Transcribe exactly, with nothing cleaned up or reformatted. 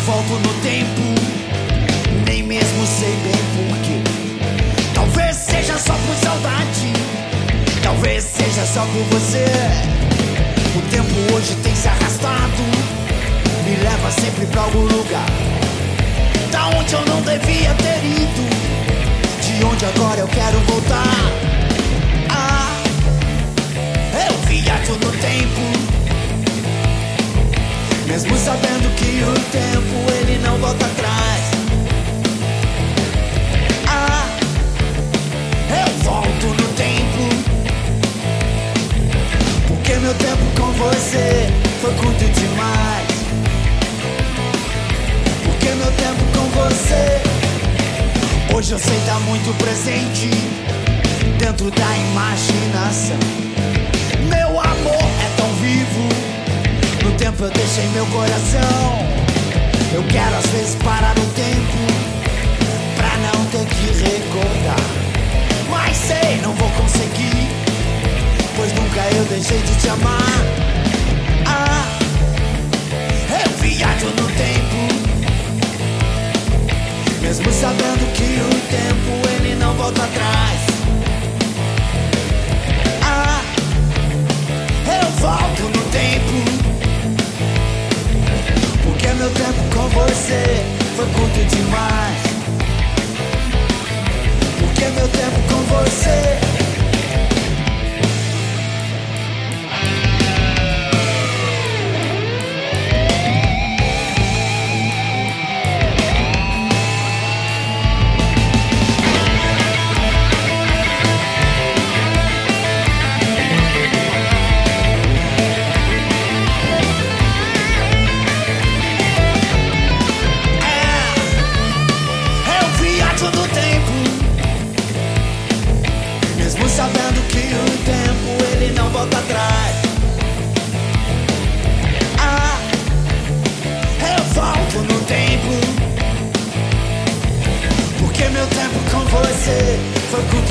volto no tempo, nem mesmo sei bem porquê. Talvez seja só por saudade, talvez seja só por você. O tempo hoje tem se arrastado, me leva sempre pra algum lugar, da onde eu não devia ter ido, de onde agora eu quero voltar. Ah, eu viajo no tempo, mesmo sabendo que o tempo ele não volta atrás. Ah, eu volto no tempo, porque meu tempo com você foi curto demais. Porque meu tempo com você hoje eu sei tá muito presente dentro da imaginação. Meu amor é tão vivo, no tempo eu deixei meu coração. Eu quero às vezes parar o tempo pra não ter que recordar, mas sei, não vou conseguir, pois nunca eu deixei de te amar. Ah, eu viajo no tempo, mesmo sabendo que o tempo ele não volta atrás. Ah, eu volto no tempo, porque meu tempo com você foi curto demais. Porque meu tempo com você. Sabendo que o tempo ele não volta atrás. Ah, eu volto no tempo, porque meu tempo com você foi curto